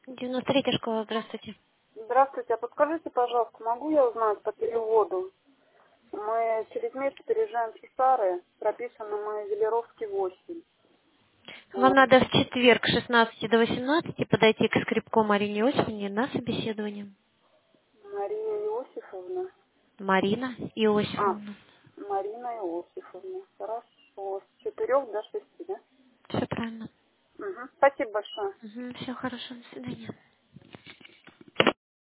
93-я школа, здравствуйте. Здравствуйте, а подскажите, пожалуйста, могу я узнать по переводу? Мы через месяц переезжаем в Чесары, прописаны мы Велеровский 8. Вам Вот. надо в четверг с 16 до 18 подойти к скрипку Марине Иосифовне на собеседование. Мария Иосифовна. Марина А, Иосифовна. Марина Иосифовна. Хорошо. С 4 до 6, да? Все правильно. Угу. Спасибо большое. Все хорошо, до свидания.